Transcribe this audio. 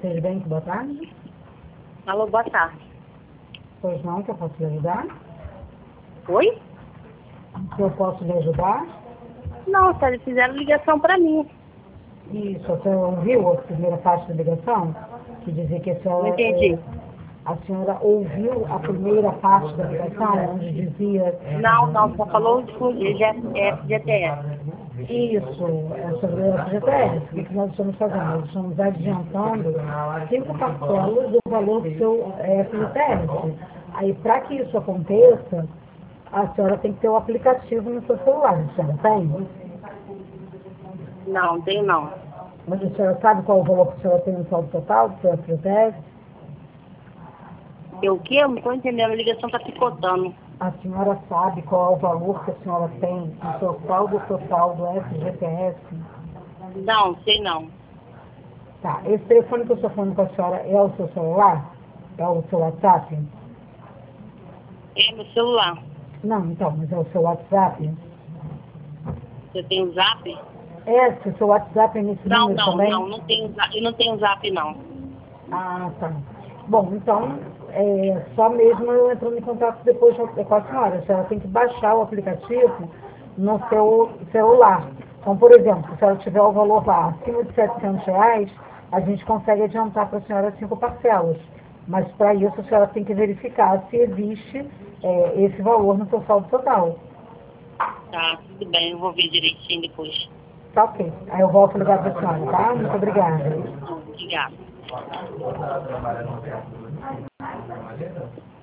Vocês bem, boa tarde. Alô, boa tarde. Pois não, que eu posso lhe ajudar? Oi? Que eu posso lhe ajudar? Não, eles fizeram ligação para mim. Isso, você ouviu a primeira parte da ligação? Que dizia que a Não senhora, entendi. a senhora ouviu a primeira parte da ligação, onde dizia... Não, só falou de FGTS. Isso, é sobre a FGTS. O que nós estamos fazendo? Nós estamos adiantando 5 parcelas do valor do seu FGTS. Aí, para que isso aconteça, a senhora tem que ter o aplicativo no seu celular. A senhora tem? Não, tenho não. Mas a senhora sabe qual o valor que a senhora tem no saldo total do seu FGTS? Eu o quê? Eu não estou entendendo. A ligação está picotando. A senhora sabe qual é o valor que a senhora tem no seu saldo total do FGTS? Não, sei não. Tá, esse telefone que eu estou falando com a senhora é o seu celular? É o seu WhatsApp? É meu celular. Não, então, mas é o seu WhatsApp? Você tem o zap? É, se o seu WhatsApp é nesse Não, número também? não tenho zap. Eu não tenho zap, não. Ah, tá. Bom, então, só mesmo eu entrando em contato depois com a senhora. A senhora tem que baixar o aplicativo no seu celular. Então, por exemplo, se a senhora tiver o valor lá acima de R$ 700, a gente consegue adiantar para a senhora 5 parcelas. Mas para isso a senhora tem que verificar se existe esse valor no seu saldo total. Tá, tudo bem. Eu vou ver direitinho depois. Tá ok. Aí eu volto a ligar para a senhora, tá? Muito obrigada. Obrigada.